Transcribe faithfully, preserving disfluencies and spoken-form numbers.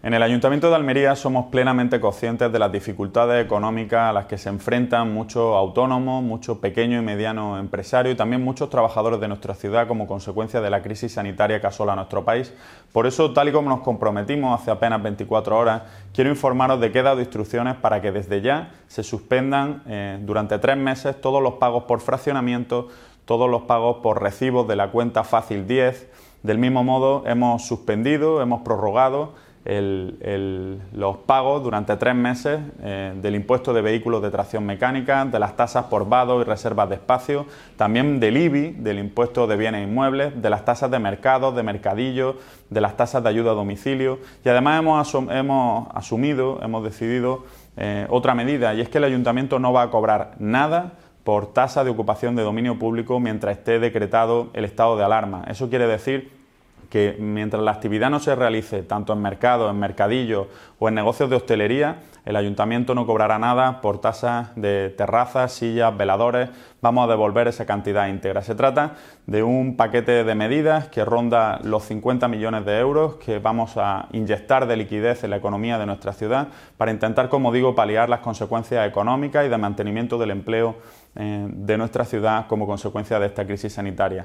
En el Ayuntamiento de Almería somos plenamente conscientes de las dificultades económicas a las que se enfrentan muchos autónomos, muchos pequeños y medianos empresarios y también muchos trabajadores de nuestra ciudad como consecuencia de la crisis sanitaria que asola a nuestro país. Por eso, tal y como nos comprometimos hace apenas veinticuatro horas, quiero informaros de que he dado instrucciones para que desde ya se suspendan eh, durante tres meses todos los pagos por fraccionamiento, todos los pagos por recibos de la cuenta Fácil diez. Del mismo modo, hemos suspendido, hemos prorrogado El, el, los pagos durante tres meses eh, del impuesto de vehículos de tracción mecánica, de las tasas por vado y reservas de espacio, también del I B I, del impuesto de bienes inmuebles, de las tasas de mercados, de mercadillos, de las tasas de ayuda a domicilio y además hemos, asum hemos asumido, hemos decidido eh, otra medida y es que el Ayuntamiento no va a cobrar nada por tasa de ocupación de dominio público mientras esté decretado el estado de alarma. Eso quiere decir que mientras la actividad no se realice tanto en mercados, en mercadillos o en negocios de hostelería, el Ayuntamiento no cobrará nada por tasas de terrazas, sillas, veladores. Vamos a devolver esa cantidad íntegra. Se trata de un paquete de medidas que ronda los cincuenta millones de euros que vamos a inyectar de liquidez en la economía de nuestra ciudad para intentar, como digo, paliar las consecuencias económicas y de mantenimiento del empleo eh, de nuestra ciudad como consecuencia de esta crisis sanitaria.